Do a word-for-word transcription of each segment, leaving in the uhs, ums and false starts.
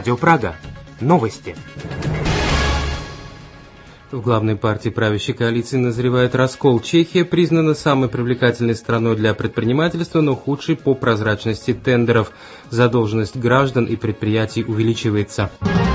Радио Прага. Новости. В главной партии правящей коалиции назревает раскол. Чехия признана самой привлекательной страной для предпринимательства, но худшей по прозрачности тендеров. Задолженность граждан и предприятий увеличивается.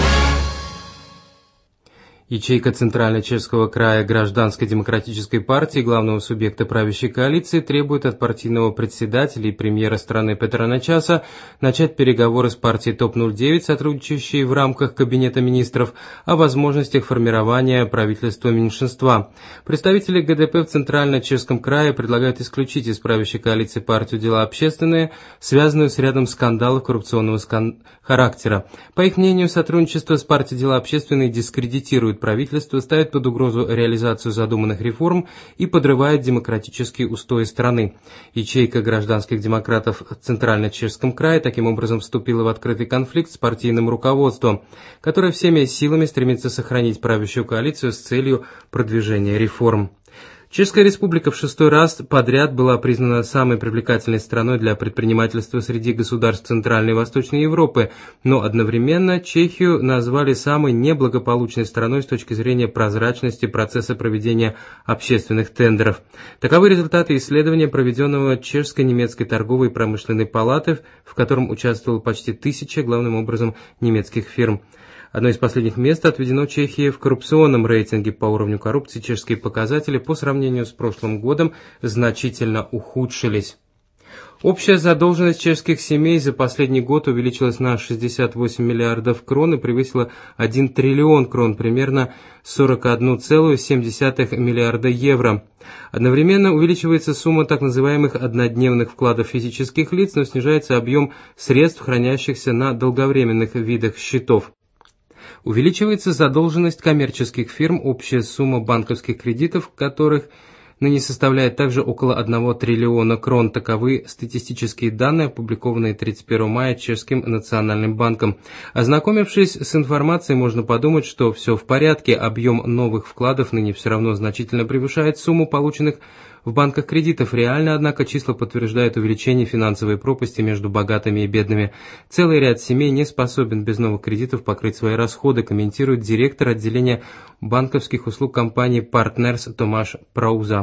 Ячейка Центрально-Чешского края Гражданской демократической партии, главного субъекта правящей коалиции, требует от партийного председателя и премьера страны Петра Нечаса начать переговоры с партией топ ноль девять, сотрудничающей в рамках Кабинета министров, о возможностях формирования правительства меньшинства. Представители ГДП в Центрально-Чешском крае предлагают исключить из правящей коалиции партию «Дела общественные», связанную с рядом скандалов коррупционного скан... характера. По их мнению, сотрудничество с партией «Дела общественные» дискредитирует правительство, ставит под угрозу реализацию задуманных реформ и подрывает демократические устои страны. Ячейка гражданских демократов в Центрально-Чешском крае таким образом вступила в открытый конфликт с партийным руководством, которое всеми силами стремится сохранить правящую коалицию с целью продвижения реформ. Чешская республика в шестой раз подряд была признана самой привлекательной страной для предпринимательства среди государств Центральной и Восточной Европы, но одновременно Чехию назвали самой неблагополучной страной с точки зрения прозрачности процесса проведения общественных тендеров. Таковы результаты исследования, проведенного Чешско-немецкой торговой и промышленной палаты, в котором участвовало почти тысяча, главным образом, немецких фирм. Одно из последних мест отведено Чехии в коррупционном рейтинге. По уровню коррупции чешские показатели по сравнению с прошлым годом значительно ухудшились. Общая задолженность чешских семей за последний год увеличилась на шестьдесят восемь миллиардов крон и превысила один триллион крон, примерно сорок один целых семь десятых миллиарда евро. Одновременно увеличивается сумма так называемых однодневных вкладов физических лиц, но снижается объем средств, хранящихся на долговременных видах счетов. Увеличивается задолженность коммерческих фирм, общая сумма банковских кредитов, которых ныне составляет также около одного триллиона крон. Таковы статистические данные, опубликованные тридцать первого мая Чешским национальным банком. Ознакомившись с информацией, можно подумать, что все в порядке, объем новых вкладов ныне все равно значительно превышает сумму полученных в банках кредитов. Реально, однако, числа подтверждают увеличение финансовой пропасти между богатыми и бедными. Целый ряд семей не способен без новых кредитов покрыть свои расходы, комментирует директор отделения банковских услуг компании Partners Томаш Прауза.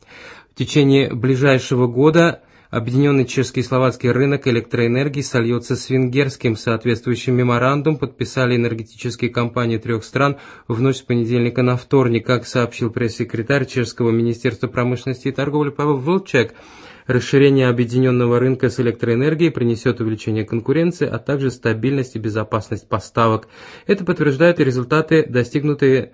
В течение ближайшего года объединенный чешский и словацкий рынок электроэнергии сольется с венгерским. Соответствующий меморандум подписали энергетические компании трех стран в ночь с понедельника на вторник. Как сообщил пресс-секретарь Чешского министерства промышленности и торговли Павел Волчек, расширение объединенного рынка с электроэнергией принесет увеличение конкуренции, а также стабильность и безопасность поставок. Это подтверждают и результаты, достигнутые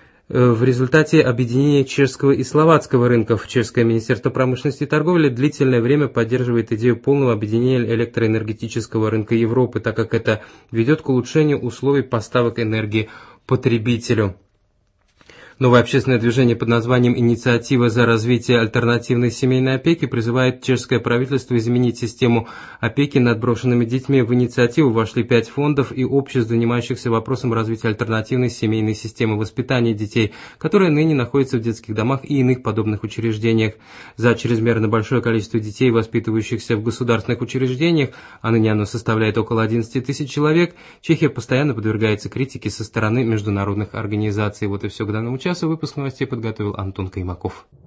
в результате объединения чешского и словацкого рынков. Чешское министерство промышленности и торговли длительное время поддерживает идею полного объединения электроэнергетического рынка Европы, так как это ведет к улучшению условий поставок энергии потребителю. Новое общественное движение под названием «Инициатива за развитие альтернативной семейной опеки» призывает чешское правительство изменить систему опеки над брошенными детьми. В инициативу вошли пять фондов и обществ, занимающихся вопросом развития альтернативной семейной системы воспитания детей, которая ныне находится в детских домах и иных подобных учреждениях. За чрезмерно большое количество детей, воспитывающихся в государственных учреждениях, а ныне оно составляет около одиннадцати тысяч человек, Чехия постоянно подвергается критике со стороны международных организаций. Вот и все к данному часу. Выпуск новостей подготовил Антон Каймаков.